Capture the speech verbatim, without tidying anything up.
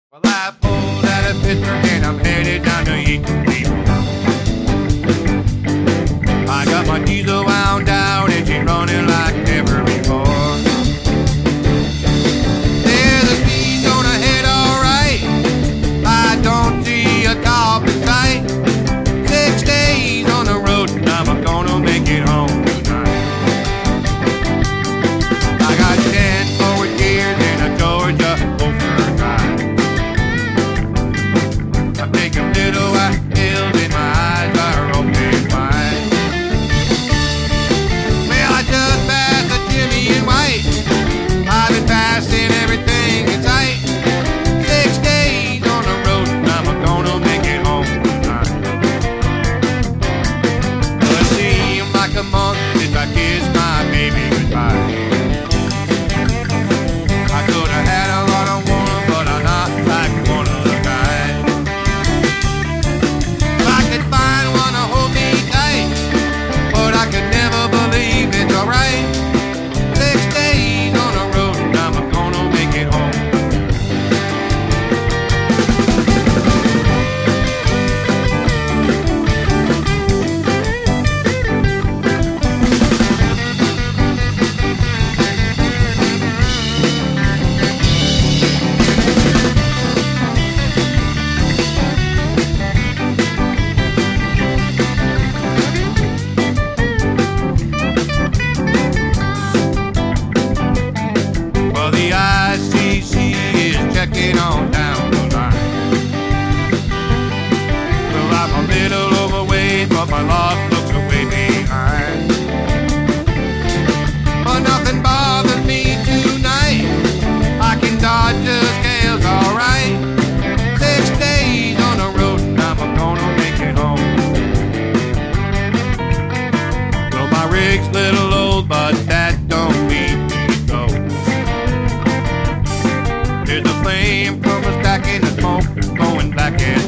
Well, I pulled out of Pittsburgh and I'm headed down to Eaton. I got my diesel wound down and she's running like never before. There's a speed gonna hit alright. I don't see a cop in sight. Six days on the road and I'm gonna make it home tonight. I got ten forward gears and a Georgia overdrive. I'm taking little white hills and my eyes are open wide. Well, I just passed a Jimmy in white. I've been passing everything in sight. Six days on the road and I'm gonna make it home tonight. Well, it seemed like a month since I kissed my baby goodbye. I could have had a lot of woman, but I'm not like one of the guys. If I could find one to hold me tight, but I could never believe it's alright. Six days on the road and I'm gonna make it home. Well, the I C C is checking on down the line. Well, I'm a little overweight, but my love looks way behind. But nothing bothers me tonight. I can dodge the scales alright. Six days on the road and I'm gonna make it home. Well, my rig's little old, but that don't mean me go. There's a flame from a stack in the smoke going back and